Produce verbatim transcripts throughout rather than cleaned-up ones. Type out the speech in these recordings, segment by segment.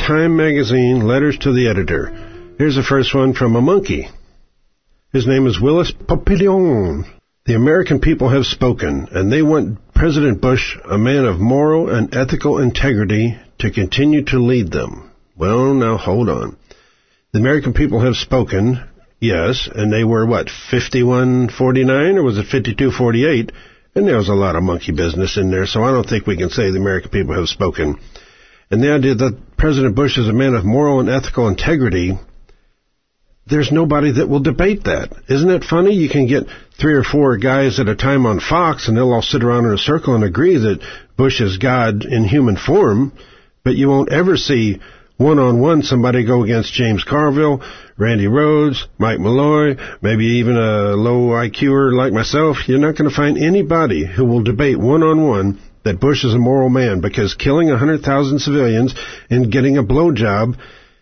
Time magazine, letters to the editor. Here's the first one from a monkey. His name is Willis Papillon. The American people have spoken, and they want President Bush, a man of moral and ethical integrity, to continue to lead them. Well, now hold on. The American people have spoken, yes, and they were, what, fifty-one forty-nine, or was it fifty-two forty-eight? And there was a lot of monkey business in there, so I don't think we can say the American people have spoken. And the idea that President Bush is a man of moral and ethical integrity, there's nobody that will debate that. Isn't it funny? You can get three or four guys at a time on Fox, and they'll all sit around in a circle and agree that Bush is God in human form, but you won't ever see one-on-one somebody go against James Carville, Randy Rhodes, Mike Malloy, maybe even a low I Q-er like myself. You're not going to find anybody who will debate one-on-one that Bush is a moral man, because killing one hundred thousand civilians and getting a blowjob,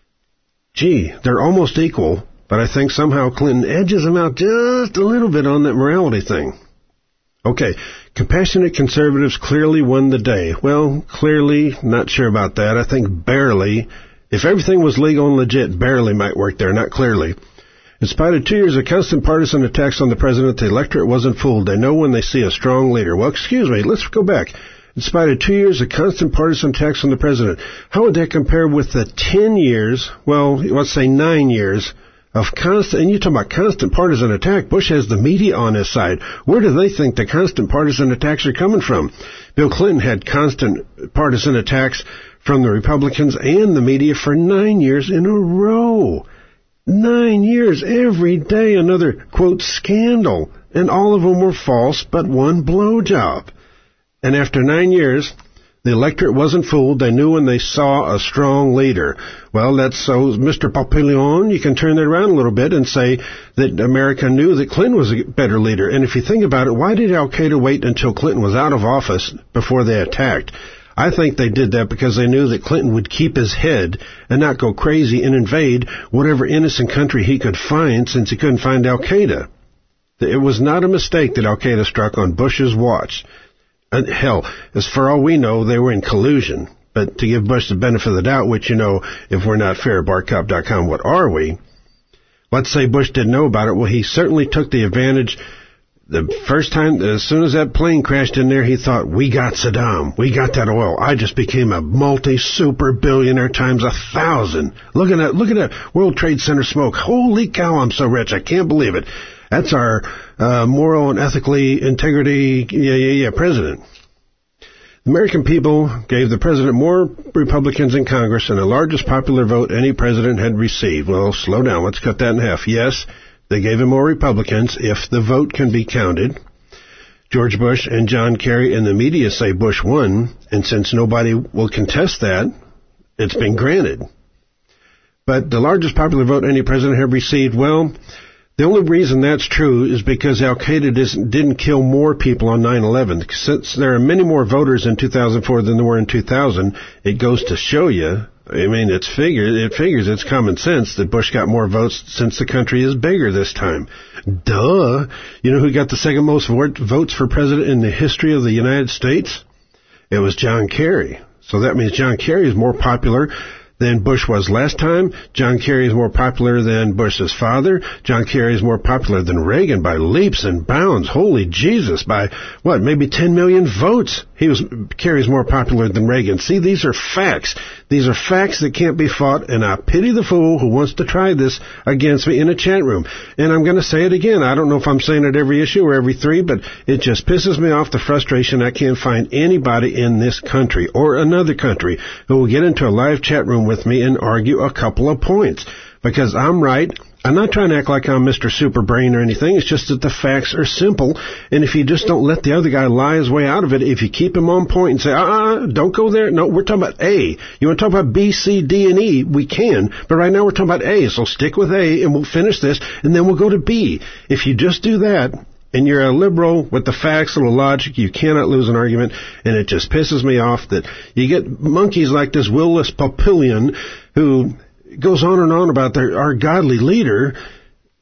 gee, they're almost equal, but I think somehow Clinton edges him out just a little bit on that morality thing. Okay, compassionate conservatives clearly won the day. Well, clearly, not sure about that. I think barely. If everything was legal and legit, barely might work there, not clearly. In spite of two years of constant partisan attacks on the president, the electorate wasn't fooled. They know when they see a strong leader. Well, excuse me, let's go back. In spite of two years of constant partisan attacks on the president, how would that compare with the ten years, well, let's say nine years, of constant, and you talk about constant partisan attack, Bush has the media on his side. Where do they think the constant partisan attacks are coming from? Bill Clinton had constant partisan attacks from the Republicans and the media for nine years in a row. Nine years, every day another, quote, scandal. And all of them were false, but one blowjob. And after nine years, the electorate wasn't fooled. They knew when they saw a strong leader. Well, that's so, Mister Papillon, you can turn that around a little bit and say that America knew that Clinton was a better leader. And if you think about it, why did Al-Qaeda wait until Clinton was out of office before they attacked? I think they did that because they knew that Clinton would keep his head and not go crazy and invade whatever innocent country he could find, since he couldn't find Al-Qaeda. It was not a mistake that Al-Qaeda struck on Bush's watch. And hell, as for all we know, they were in collusion. But to give Bush the benefit of the doubt, which, you know, if we're not fair at bart cop dot com, what are we? Let's say Bush didn't know about it. Well, he certainly took the advantage. The first time, as soon as that plane crashed in there, he thought, we got Saddam. We got that oil. I just became a multi-super billionaire times a thousand. Look at that. Look at that World Trade Center smoke. Holy cow, I'm so rich. I can't believe it. That's our uh, moral and ethically integrity, yeah, yeah, yeah, president. The American people gave the president more Republicans in Congress and the largest popular vote any president had received. Well, slow down. Let's cut that in half. Yes, they gave him more Republicans if the vote can be counted. George Bush and John Kerry and the media say Bush won, and since nobody will contest that, it's been granted. But the largest popular vote any president had received, well, the only reason that's true is because Al-Qaeda didn't kill more people on nine eleven. Since there are many more voters in two thousand four than there were in two thousand, it goes to show you, I mean, it's figure, it figures it's common sense that Bush got more votes since the country is bigger this time. Duh. You know who got the second most votes for president in the history of the United States? It was John Kerry. So that means John Kerry is more popular than Bush was last time. John Kerry is more popular than Bush's father. John Kerry is more popular than Reagan by leaps and bounds. Holy Jesus, by, what, maybe ten million votes. He was Kerry's more popular than Reagan. See, these are facts. These are facts that can't be fought, and I pity the fool who wants to try this against me in a chat room. And I'm going to say it again. I don't know if I'm saying it every issue or every three, but it just pisses me off, the frustration. I can't find anybody in this country or another country who will get into a live chat room with me and argue a couple of points. Because I'm right. I'm not trying to act like I'm Mister Superbrain or anything. It's just that the facts are simple. And if you just don't let the other guy lie his way out of it, if you keep him on point and say, uh-uh, don't go there. No, we're talking about A. You want to talk about B, C, D, and E? We can. But right now we're talking about A. So stick with A and we'll finish this and then we'll go to B. If you just do that, and you're a liberal with the facts and the logic, you cannot lose an argument, and it just pisses me off that you get monkeys like this Willis Papillon who goes on and on about their, our godly leader.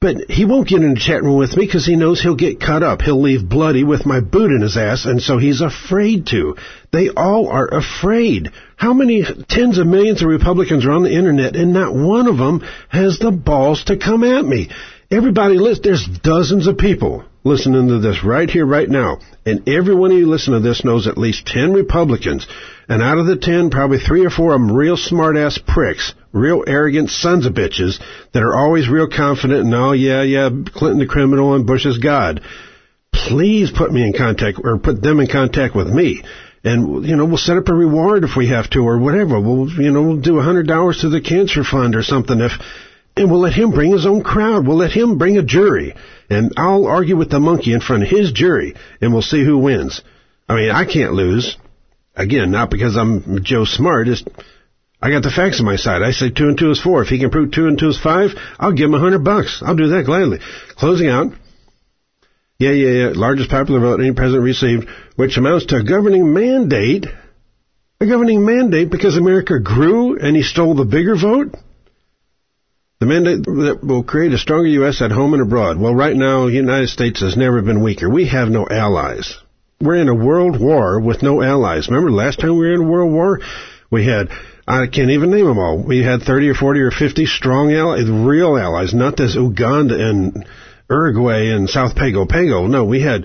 But he won't get in the chat room with me because he knows he'll get cut up. He'll leave bloody with my boot in his ass, and so he's afraid to. They all are afraid. How many tens of millions of Republicans are on the internet, and not one of them has the balls to come at me? Everybody, listen, there's dozens of people listening to this right here, right now. And every one of you listening to this knows at least ten Republicans. And out of the ten, probably three or four of them real smart-ass pricks, real arrogant sons of bitches that are always real confident and, oh, yeah, yeah, Clinton the criminal and Bush is God. Please put me in contact, or put them in contact with me. And, you know, we'll set up a reward if we have to, or whatever. We'll, you know, we'll do one hundred dollars to the cancer fund or something if... And we'll let him bring his own crowd. We'll let him bring a jury. And I'll argue with the monkey in front of his jury, and we'll see who wins. I mean, I can't lose. Again, not because I'm Joe Smart. It's, I got the facts on my side. I say two and two is four. If he can prove two and two is five, I'll give him a hundred bucks. I'll do that gladly. Closing out. Yeah, yeah, yeah. Largest popular vote any president received, which amounts to a governing mandate. A governing mandate because America grew and he stole the bigger vote? The mandate that will create a stronger U S at home and abroad. Well, right now, the United States has never been weaker. We have no allies. We're in a world war with no allies. Remember last time we were in a world war? We had, I can't even name them all. We had thirty or forty or fifty strong allies, real allies, not this Uganda and Uruguay and South Pago Pago. No, we had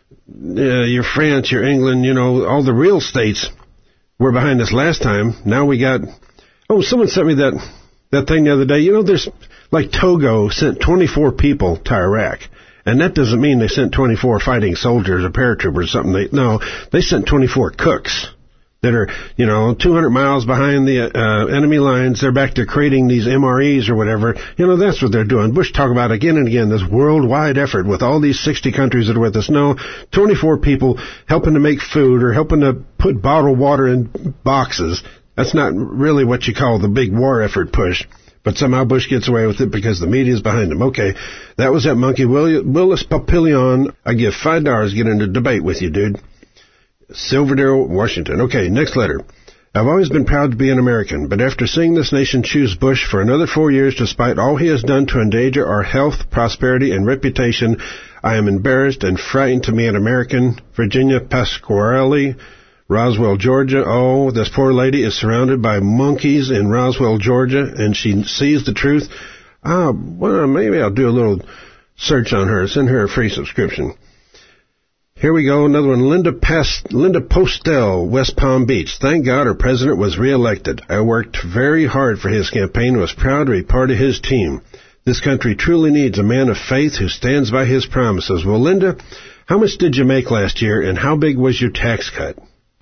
uh, your France, your England, you know, all the real states were behind us last time. Now we got, oh, someone sent me that... That thing the other day, you know, there's, like Togo sent twenty-four people to Iraq. And that doesn't mean they sent twenty-four fighting soldiers or paratroopers or something. They, no, they sent twenty-four cooks that are, you know, two hundred miles behind the uh, enemy lines. They're back there creating these M R Es or whatever. You know, that's what they're doing. Bush talked about again and again, this worldwide effort with all these sixty countries that are with us. No, twenty-four people helping to make food or helping to put bottled water in boxes. That's not really what you call the big war effort push. But somehow Bush gets away with it because the media's behind him. Okay, that was that monkey. Willis Papillon. I give five dollars to get into debate with you, dude. Silverdale, Washington. Okay, next letter. I've always been proud to be an American, but after seeing this nation choose Bush for another four years despite all he has done to endanger our health, prosperity, and reputation, I am embarrassed and frightened to be an American. Virginia Pasquarelli, Roswell, Georgia. Oh, this poor lady is surrounded by monkeys in Roswell, Georgia, and she sees the truth. Ah, well, maybe I'll do a little search on her. Send her a free subscription. Here we go, another one. Linda Past, Linda Postel, West Palm Beach. Thank God our president was reelected. I worked very hard for his campaign and was proud to be part of his team. This country truly needs a man of faith who stands by his promises. Well, Linda, how much did you make last year, and how big was your tax cut?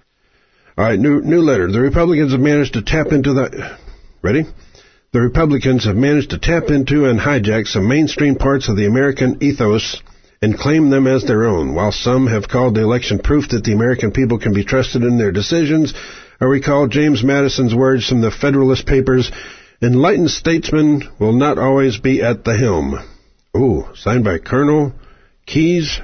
All right, new new letter. The Republicans have managed to tap into the... Ready? The Republicans have managed to tap into and hijack some mainstream parts of the American ethos and claim them as their own. While some have called the election proof that the American people can be trusted in their decisions, I recall James Madison's words from the Federalist Papers, enlightened statesmen will not always be at the helm. Ooh, signed by Colonel Keyes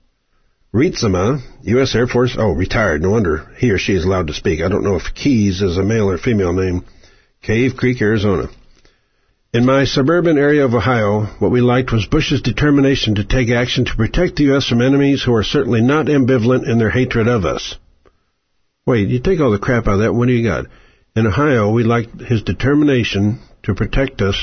Rietzema, U S Air Force. Oh, retired. No wonder he or she is allowed to speak. I don't know if Keyes is a male or female name. Cave Creek, Arizona. In my suburban area of Ohio, what we liked was Bush's determination to take action to protect the U S from enemies who are certainly not ambivalent in their hatred of us. Wait, you take all the crap out of that, what do you got? In Ohio, we liked his determination to protect us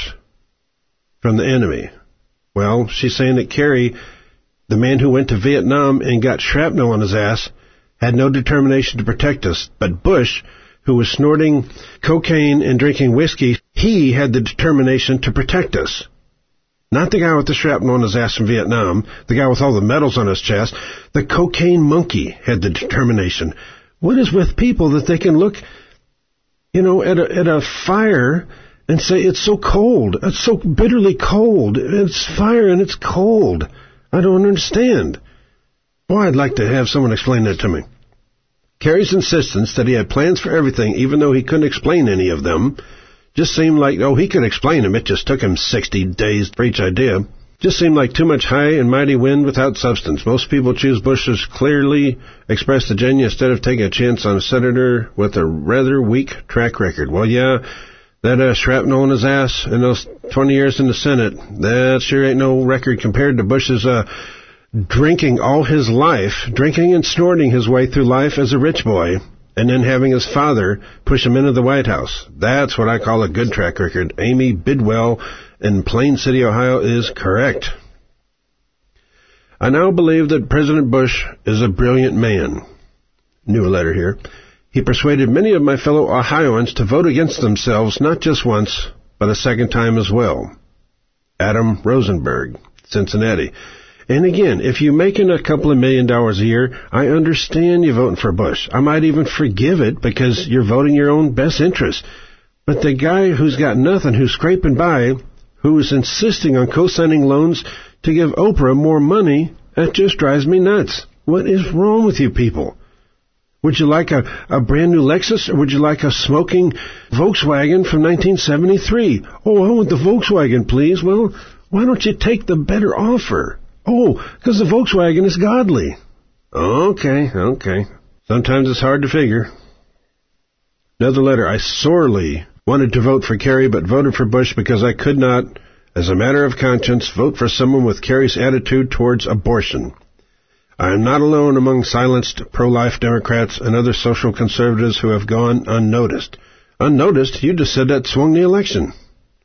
from the enemy. Well, she's saying that Kerry, the man who went to Vietnam and got shrapnel on his ass, had no determination to protect us. But Bush, who was snorting cocaine and drinking whiskey, he had the determination to protect us. Not the guy with the shrapnel on his ass from Vietnam, the guy with all the medals on his chest. The cocaine monkey had the determination. What is with people that they can look, you know, at a, at a fire and say, it's so cold, it's so bitterly cold, it's fire and it's cold. I don't understand. Boy, I'd like to have someone explain that to me. Kerry's insistence that he had plans for everything, even though he couldn't explain any of them, just seemed like, oh, he could explain them. It just took him sixty days for each idea. Just seemed like too much high and mighty wind without substance. Most people choose Bush's clearly expressed agenda instead of taking a chance on a senator with a rather weak track record. Well, yeah, That uh, shrapnel in his ass in those twenty years in the Senate, that sure ain't no record compared to Bush's uh, drinking all his life, drinking and snorting his way through life as a rich boy, and then having his father push him into the White House. That's what I call a good track record. Amy Bidwell in Plain City, Ohio is correct. I now believe that President Bush is a brilliant man. New letter here. He persuaded many of my fellow Ohioans to vote against themselves not just once, but a second time as well. Adam Rosenberg, Cincinnati. And again, if you're making a couple of million dollars a year, I understand you voting for Bush. I might even forgive it because you're voting your own best interest. But the guy who's got nothing, who's scraping by, who's insisting on co-signing loans to give Oprah more money, that just drives me nuts. What is wrong with you people? Would you like a, a brand new Lexus, or would you like a smoking Volkswagen from nineteen seventy-three? Oh, I want the Volkswagen, please. Well, why don't you take the better offer? Oh, because the Volkswagen is godly. Okay, okay. Sometimes it's hard to figure. Another letter. I sorely wanted to vote for Kerry, but voted for Bush because I could not, as a matter of conscience, vote for someone with Kerry's attitude towards abortion. I am not alone among silenced pro-life Democrats and other social conservatives who have gone unnoticed. Unnoticed? You just said that swung the election.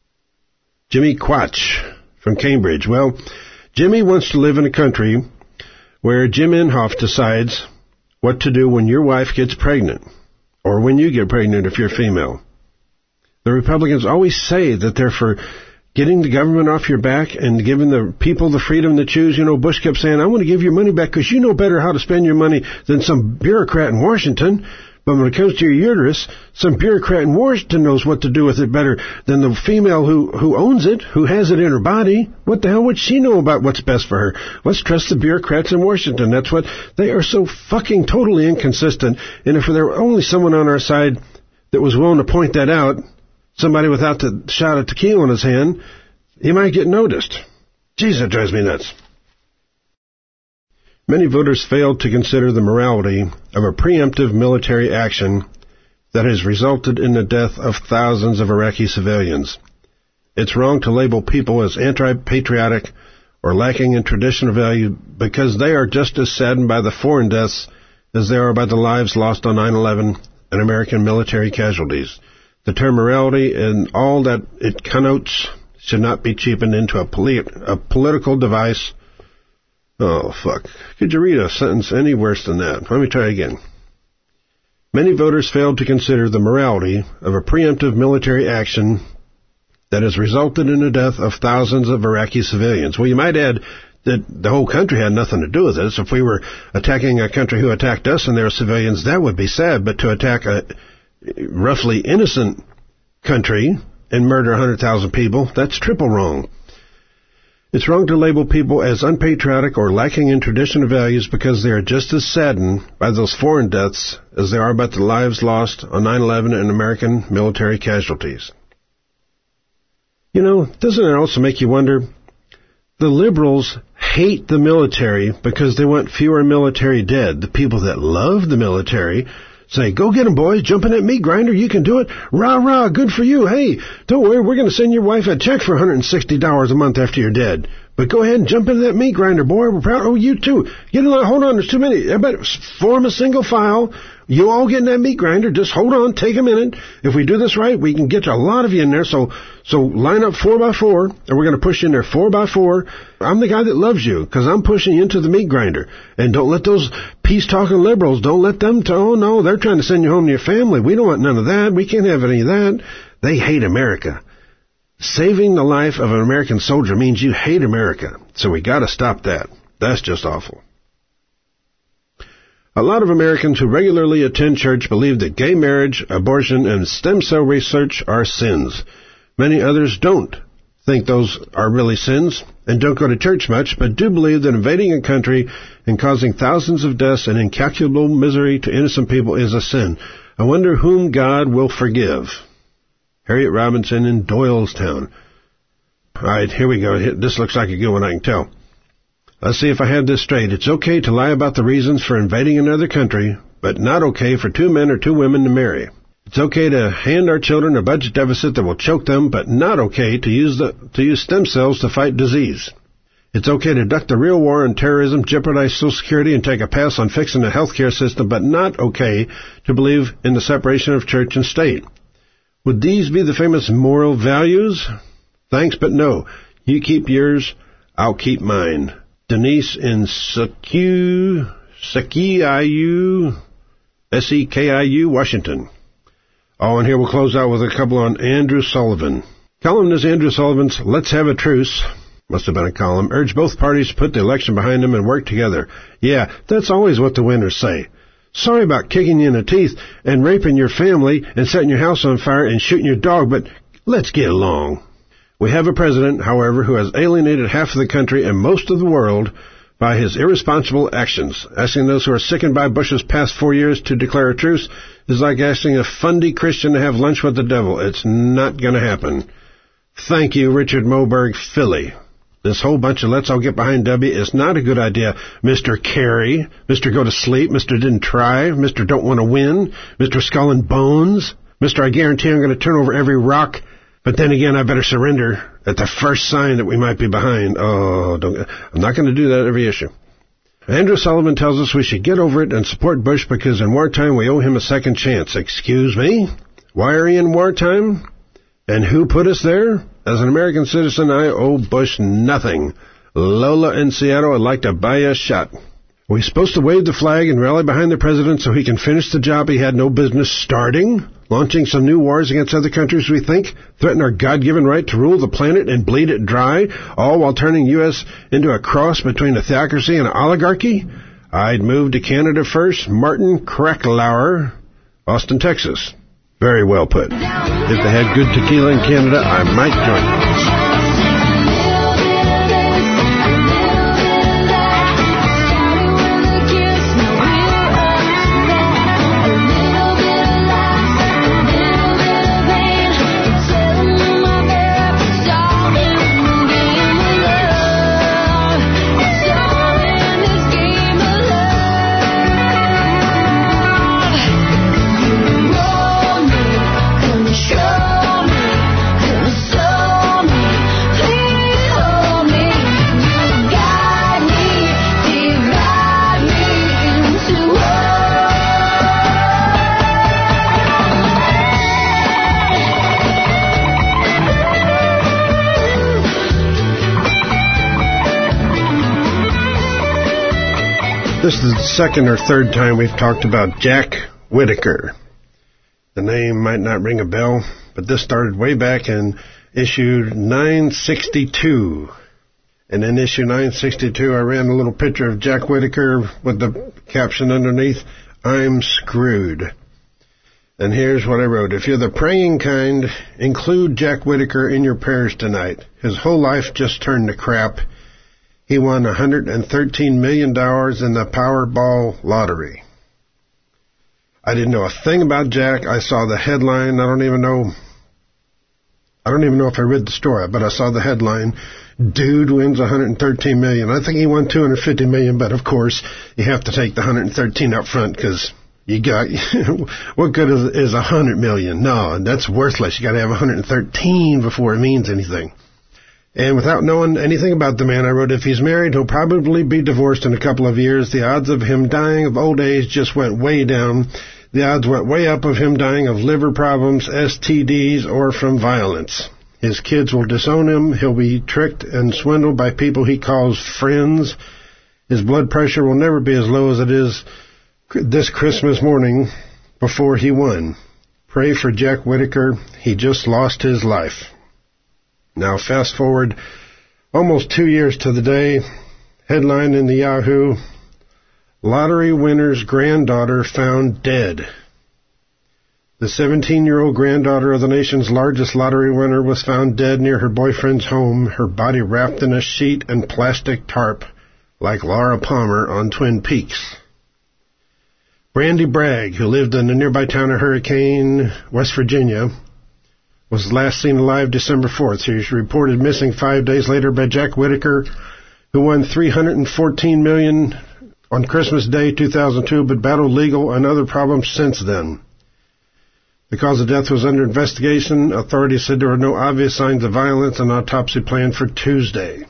Jimmy Quatch from Cambridge. Well, Jimmy wants to live in a country where Jim Inhofe decides what to do when your wife gets pregnant, or when you get pregnant if you're female. The Republicans always say that they're for getting the government off your back and giving the people the freedom to choose. You know, Bush kept saying, I want to give your money back because you know better how to spend your money than some bureaucrat in Washington. But when it comes to your uterus, some bureaucrat in Washington knows what to do with it better than the female who, who owns it, who has it in her body. What the hell would she know about what's best for her? Let's trust the bureaucrats in Washington. That's what, they are so fucking totally inconsistent. And if there were only someone on our side that was willing to point that out, somebody without the shot of tequila in his hand, he might get noticed. Jeez, that drives me nuts. Many voters failed to consider the morality of a preemptive military action that has resulted in the death of thousands of Iraqi civilians. It's wrong to label people as anti-patriotic or lacking in traditional value because they are just as saddened by the foreign deaths as they are by the lives lost on nine eleven and American military casualties. The term morality and all that it connotes should not be cheapened into a, polit- a political device. Oh, fuck. Could you read a sentence any worse than that? Let me try again. Many voters failed to consider the morality of a preemptive military action that has resulted in the death of thousands of Iraqi civilians. Well, you might add that the whole country had nothing to do with this. If we were attacking a country who attacked us and their civilians, that would be sad. But to attack a roughly innocent country and murder one hundred thousand people, that's triple wrong. It's wrong to label people as unpatriotic or lacking in traditional values because they are just as saddened by those foreign deaths as they are by the lives lost on nine eleven and American military casualties. You know, doesn't it also make you wonder, the liberals hate the military because they want fewer military dead. The people that love the military say, go get 'em, boys. Jump in that meat grinder. You can do it. Rah, rah. Good for you. Hey, don't worry. We're going to send your wife a check for one hundred sixty dollars a month after you're dead. But go ahead and jump into that meat grinder, boy. We're proud. Oh, you too. Get in line. Hold on. There's too many. Everybody form a single file. You all get in that meat grinder. Just hold on. Take a minute. If we do this right, we can get a lot of you in there. So, so line up four by four, and we're going to push you in there four by four. I'm the guy that loves you because I'm pushing you into the meat grinder. And don't let those peace-talking liberals, don't let them tell, oh, no, they're trying to send you home to your family. We don't want none of that. We can't have any of that. They hate America. Saving the life of an American soldier means you hate America. So we got to stop that. That's just awful. A lot of Americans who regularly attend church believe that gay marriage, abortion, and stem cell research are sins. Many others don't think those are really sins and don't go to church much, but do believe that invading a country and causing thousands of deaths and incalculable misery to innocent people is a sin. I wonder whom God will forgive. Harriet Robinson in Doylestown. All right, here we go. This looks like a good one, I can tell. Let's see if I have this straight. It's okay to lie about the reasons for invading another country, but not okay for two men or two women to marry. It's okay to hand our children a budget deficit that will choke them, but not okay to use the to use stem cells to fight disease. It's okay to duck the real war on terrorism, jeopardize Social Security, and take a pass on fixing the healthcare system, but not okay to believe in the separation of church and state. Would these be the famous moral values? Thanks, but no. You keep yours, I'll keep mine. Denise in Sekiu, Sekiu, S E K I U, Washington. Oh, and here we'll close out with a couple on Andrew Sullivan. Columnist Andrew Sullivan's Let's Have a Truce, must have been a column, urged both parties to put the election behind them and work together. Yeah, that's always what the winners say. Sorry about kicking you in the teeth and raping your family and setting your house on fire and shooting your dog, but let's get along. We have a president, however, who has alienated half of the country and most of the world by his irresponsible actions. Asking those who are sickened by Bush's past four years to declare a truce is like asking a fundy Christian to have lunch with the devil. It's not going to happen. Thank you, Richard Moberg, Philly. This whole bunch of let's all get behind W is not a good idea. Mister Kerry, Mister Go to Sleep, Mister Didn't Try, Mister Don't Want to Win, Mister Skull and Bones, Mister I guarantee I'm going to turn over every rock, but then again I better surrender at the first sign that we might be behind. Oh, don't, I'm not going to do that every issue. Andrew Sullivan tells us we should get over it and support Bush because in wartime we owe him a second chance. Excuse me? Why are we in wartime? And who put us there? As an American citizen, I owe Bush nothing. Lola in Seattle, I'd like to buy a shot. Are we supposed to wave the flag and rally behind the president so he can finish the job he had no business starting? Launching some new wars against other countries we think threaten our God-given right to rule the planet and bleed it dry, all while turning U S into a cross between a theocracy and an oligarchy? I'd move to Canada first. Martin Kracklauer, Austin, Texas. Very well put. If they had good tequila in Canada, I might join them. This is the second or third time we've talked about Jack Whitaker. The name might not ring a bell, but this started way back in issue nine sixty-two. And in issue nine sixty-two, I ran a little picture of Jack Whitaker with the caption underneath, I'm screwed. And here's what I wrote. If you're the praying kind, include Jack Whitaker in your prayers tonight. His whole life just turned to crap. He won one hundred thirteen million dollars in the Powerball lottery. I didn't know a thing about Jack. I saw the headline. I don't even know. I don't even know if I read the story, but I saw the headline. Dude wins one hundred thirteen million dollars. I think he won two hundred fifty million dollars, but of course you have to take the one hundred thirteen up front because you got, what good is, is one hundred million dollars? No, that's worthless. You got to have one hundred thirteen before it means anything. And without knowing anything about the man, I wrote, if he's married, he'll probably be divorced in a couple of years. The odds of him dying of old age just went way down. The odds went way up of him dying of liver problems, S T Ds, or from violence. His kids will disown him. He'll be tricked and swindled by people he calls friends. His blood pressure will never be as low as it is this Christmas morning before he won. Pray for Jack Whitaker. He just lost his life. Now, fast forward almost two years to the day, headline in the Yahoo, lottery winner's granddaughter found dead. The seventeen-year-old granddaughter of the nation's largest lottery winner was found dead near her boyfriend's home, her body wrapped in a sheet and plastic tarp, like Laura Palmer on Twin Peaks. Brandy Bragg, who lived in the nearby town of Hurricane, West Virginia, was last seen alive December fourth. She was reported missing five days later by Jack Whitaker, who won three hundred fourteen million dollars on Christmas Day two thousand two, but battled legal and other problems since then. The cause of death was under investigation. Authorities said there were no obvious signs of violence. An autopsy planned for Tuesday.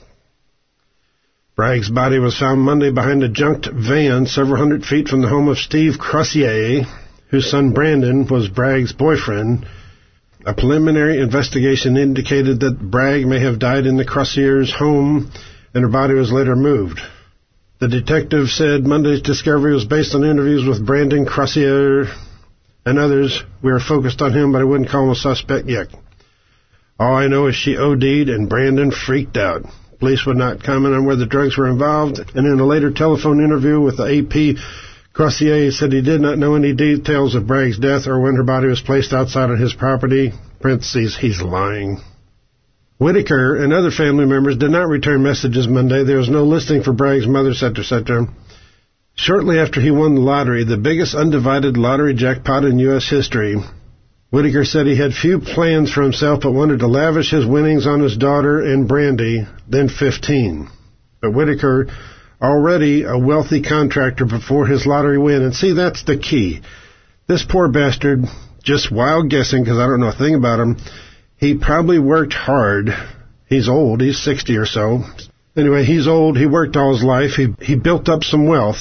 Bragg's body was found Monday behind a junked van several hundred feet from the home of Steve Crossier, whose son Brandon was Bragg's boyfriend. A preliminary investigation indicated that Bragg may have died in the Crossier's home, and her body was later moved. The detective said Monday's discovery was based on interviews with Brandon Crossier and others. We are focused on him, but I wouldn't call him a suspect yet. All I know is she O D'd and Brandon freaked out. Police would not comment on where the drugs were involved, and in a later telephone interview with the A P, Crossier said he did not know any details of Bragg's death or when her body was placed outside of his property. Parentheses, he's lying. Whitaker and other family members did not return messages Monday. There was no listing for Bragg's mother, et cetera, et cetera. Shortly after he won the lottery, the biggest undivided lottery jackpot in U S history, Whitaker said he had few plans for himself but wanted to lavish his winnings on his daughter and Brandy, then fifteen. But Whitaker, already a wealthy contractor before his lottery win, and see, that's the key. This poor bastard, just wild guessing because I don't know a thing about him, he probably worked hard. He's old, he's sixty or so. Anyway, he's old, he worked all his life, he, he built up some wealth,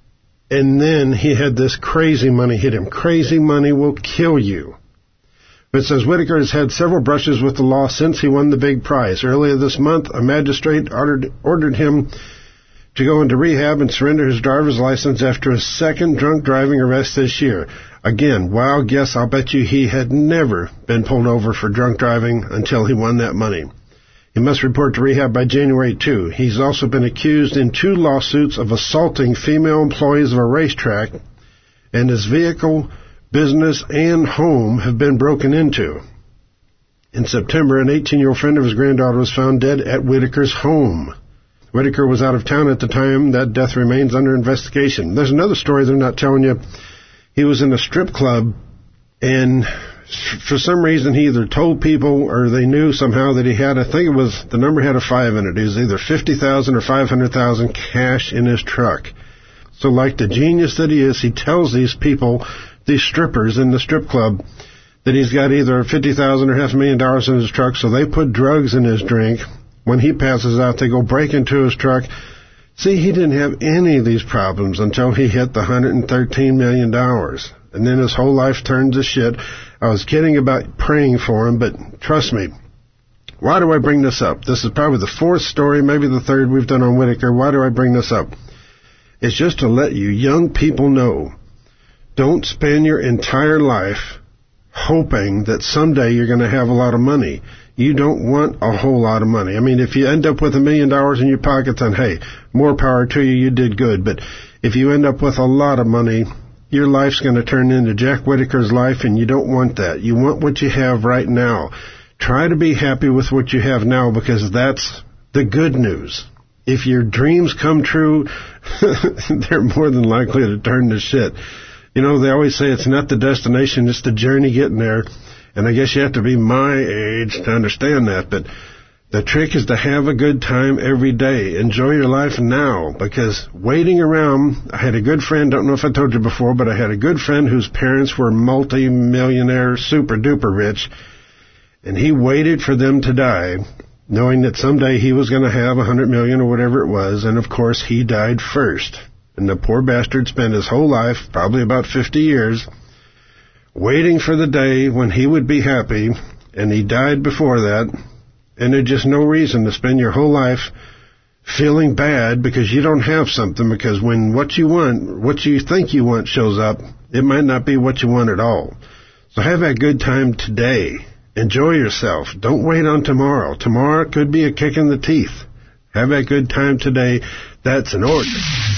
and then he had this crazy money hit him. Crazy money will kill you. But it says Whitaker has had several brushes with the law since he won the big prize. Earlier this month, a magistrate ordered, ordered him to go into rehab and surrender his driver's license after a second drunk driving arrest this year. Again, wild guess, I'll bet you he had never been pulled over for drunk driving until he won that money. He must report to rehab by January second. He's also been accused in two lawsuits of assaulting female employees of a racetrack, and his vehicle, business, and home have been broken into. In September, an eighteen-year-old friend of his granddaughter was found dead at Whitaker's home. Whitaker was out of town at the time. That death remains under investigation. There's another story they're not telling you. He was in a strip club, and for some reason he either told people or they knew somehow that he had, I think it was, the number had a five in it. It was either fifty thousand dollars or five hundred thousand dollars cash in his truck. So like the genius that he is, he tells these people, these strippers in the strip club, that he's got either fifty thousand dollars or half a million dollars in his truck, so they put drugs in his drink. When he passes out, they go break into his truck. See, he didn't have any of these problems until he hit the one hundred thirteen million dollars. And then his whole life turned to shit. I was kidding about praying for him, but trust me. Why do I bring this up? This is probably the fourth story, maybe the third we've done on Whitaker. Why do I bring this up? It's just to let you young people know, don't spend your entire life hoping that someday you're going to have a lot of money. You don't want a whole lot of money. I mean, if you end up with a million dollars in your pocket, then hey, more power to you, you did good. But if you end up with a lot of money, your life's going to turn into Jack Whitaker's life, and you don't want that. You want what you have right now. Try to be happy with what you have now, because that's the good news. If your dreams come true, they're more than likely to turn to shit. You know, they always say it's not the destination, it's the journey getting there. And I guess you have to be my age to understand that. But the trick is to have a good time every day. Enjoy your life now, because waiting around, I had a good friend, don't know if I told you before, but I had a good friend whose parents were multi-millionaire, super-duper rich, and he waited for them to die, knowing that someday he was going to have a hundred million or whatever it was, and of course he died first. And the poor bastard spent his whole life, probably about fifty years, waiting for the day when he would be happy, and he died before that. And there's just no reason to spend your whole life feeling bad because you don't have something, because when what you want, what you think you want shows up, it might not be what you want at all. So have a good time today. Enjoy yourself. Don't wait on tomorrow. Tomorrow could be a kick in the teeth. Have a good time today. That's an order.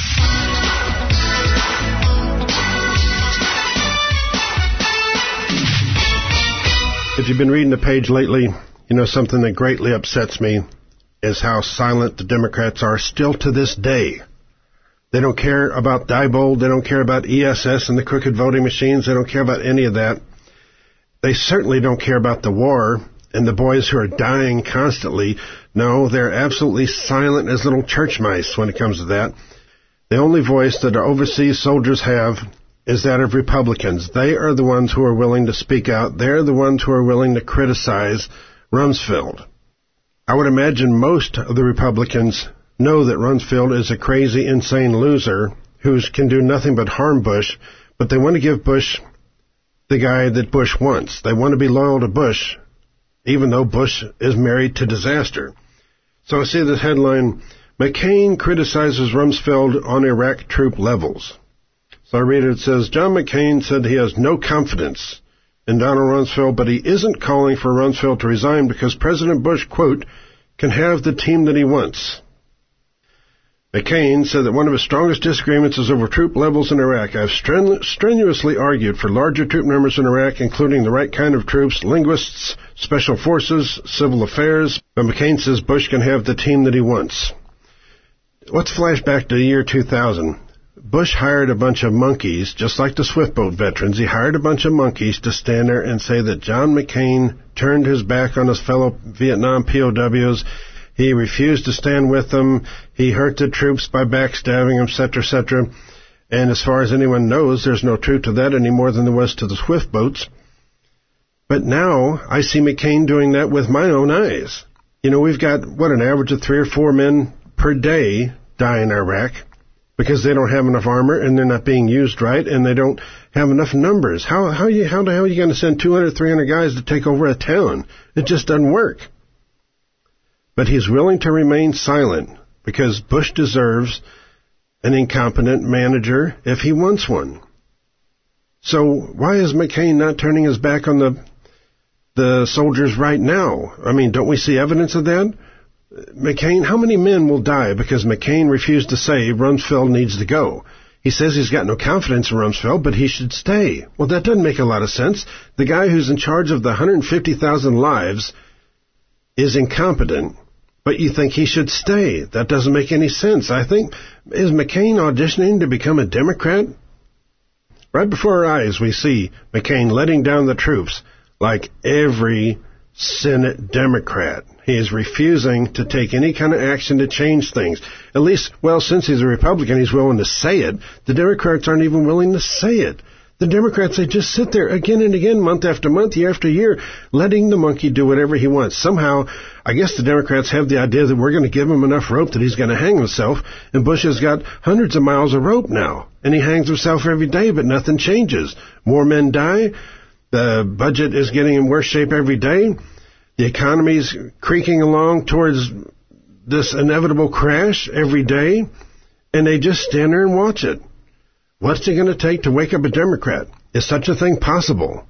If you've been reading the page lately, you know something that greatly upsets me is how silent the Democrats are still to this day. They don't care about Diebold. They don't care about E S S and the crooked voting machines. They don't care about any of that. They certainly don't care about the war and the boys who are dying constantly. No, they're absolutely silent as little church mice when it comes to that. The only voice that our overseas soldiers have is that of Republicans. They are the ones who are willing to speak out. They're the ones who are willing to criticize Rumsfeld. I would imagine most of the Republicans know that Rumsfeld is a crazy, insane loser who can do nothing but harm Bush, but they want to give Bush the guy that Bush wants. They want to be loyal to Bush, even though Bush is married to disaster. So I see this headline, McCain criticizes Rumsfeld on Iraq troop levels. So I read it, it says, John McCain said he has no confidence in Donald Rumsfeld, but he isn't calling for Rumsfeld to resign because President Bush, quote, can have the team that he wants. McCain said that one of his strongest disagreements is over troop levels in Iraq. I've stren- strenuously argued for larger troop numbers in Iraq, including the right kind of troops, linguists, special forces, civil affairs. But McCain says Bush can have the team that he wants. Let's flash back to the year two thousand. Bush hired a bunch of monkeys, just like the Swift Boat veterans. He hired a bunch of monkeys to stand there and say that John McCain turned his back on his fellow Vietnam P O Ws. He refused to stand with them. He hurt the troops by backstabbing them, et cetera, et cetera. And as far as anyone knows, there's no truth to that any more than there was to the Swift boats. But now I see McCain doing that with my own eyes. You know, we've got, what, an average of three or four men per day die in Iraq because they don't have enough armor and they're not being used right and they don't have enough numbers. How, how, you, how the hell are you going to send two hundred, three hundred guys to take over a town? It just doesn't work. But he's willing to remain silent because Bush deserves an incompetent manager if he wants one. So why is McCain not turning his back on the the soldiers right now? I mean, don't we see evidence of that? McCain, how many men will die because McCain refused to say Rumsfeld needs to go? He says he's got no confidence in Rumsfeld, but he should stay. Well, that doesn't make a lot of sense. The guy who's in charge of the one hundred fifty thousand lives is incompetent, but you think he should stay. That doesn't make any sense. I think, is McCain auditioning to become a Democrat? Right before our eyes, we see McCain letting down the troops like every Senate Democrat. He is refusing to take any kind of action to change things. At least, well, since he's a Republican, he's willing to say it. The Democrats aren't even willing to say it. The Democrats, they just sit there again and again, month after month, year after year, letting the monkey do whatever he wants. Somehow, I guess the Democrats have the idea that we're going to give him enough rope that he's going to hang himself, and Bush has got hundreds of miles of rope now, and he hangs himself every day, but nothing changes. More men die. The budget is getting in worse shape every day. The economy's creaking along towards this inevitable crash every day, and they just stand there and watch it. What's it going to take to wake up a Democrat? Is such a thing possible?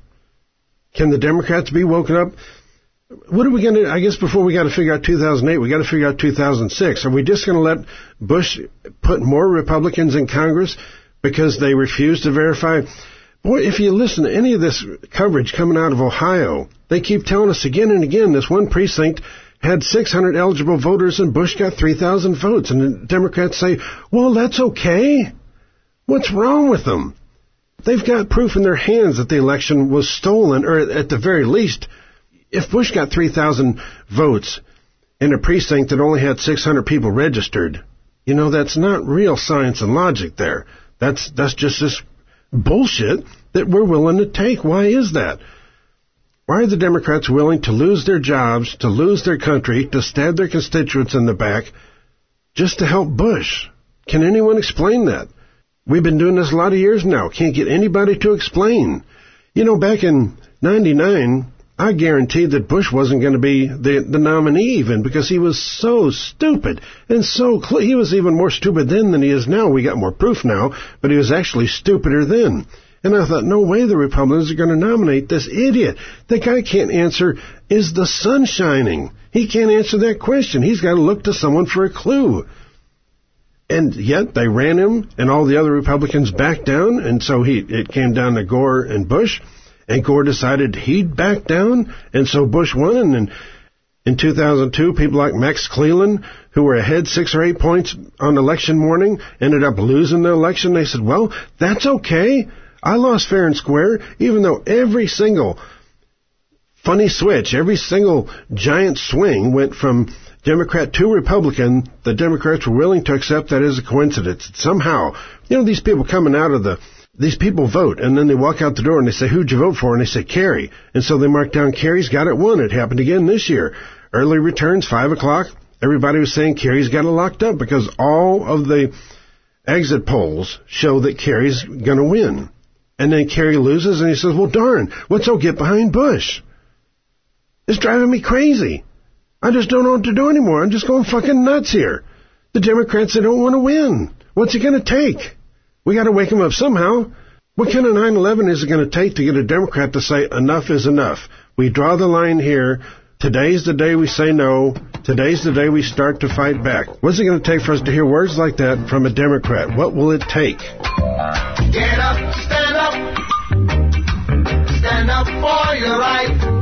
Can the Democrats be woken up? What are we going to, I guess before we got to figure out two thousand eight, we got to figure out two thousand six. Are we just going to let Bush put more Republicans in Congress because they refuse to verify? Boy, if you listen to any of this coverage coming out of Ohio, they keep telling us again and again this one precinct had six hundred eligible voters and Bush got three thousand votes. And the Democrats say, well, that's okay. What's wrong with them? They've got proof in their hands that the election was stolen, or at the very least, if Bush got three thousand votes in a precinct that only had six hundred people registered, you know, that's not real science and logic there. That's that's just this bullshit that we're willing to take. Why is that? Why are the Democrats willing to lose their jobs, to lose their country, to stab their constituents in the back, just to help Bush? Can anyone explain that? We've been doing this a lot of years now. Can't get anybody to explain. You know, back in ninety-nine, I guaranteed that Bush wasn't going to be the, the nominee even because he was so stupid and so cl- he was even more stupid then than he is now. We got more proof now, but he was actually stupider then. And I thought, no way the Republicans are going to nominate this idiot. The guy can't answer, is the sun shining? He can't answer that question. He's got to look to someone for a clue. And yet they ran him, and all the other Republicans backed down, and so he it came down to Gore and Bush, and Gore decided he'd back down, and so Bush won. And then in two thousand two, people like Max Cleland, who were ahead six or eight points on election morning, ended up losing the election. They said, well, that's okay. I lost fair and square, even though every single funny switch, every single giant swing went from Democrat to Republican. The Democrats were willing to accept that as a coincidence. Somehow, you know, these people coming out of the these people vote, and then they walk out the door and they say, who'd you vote for? And they say, Kerry. And so they mark down Kerry's got it won. It happened again this year. Early returns, five o'clock. Everybody was saying Kerry's got it locked up because all of the exit polls show that Kerry's going to win. And then Kerry loses, and he says, well, darn, let's all get behind Bush. It's driving me crazy. I just don't know what to do anymore. I'm just going fucking nuts here. The Democrats, they don't want to win. What's it going to take? We got to wake them up somehow. What kind of nine eleven is it going to take to get a Democrat to say enough is enough? We draw the line here. Today's the day we say no. Today's the day we start to fight back. What's it going to take for us to hear words like that from a Democrat? What will it take? Get up, stand up. Stand up for your right.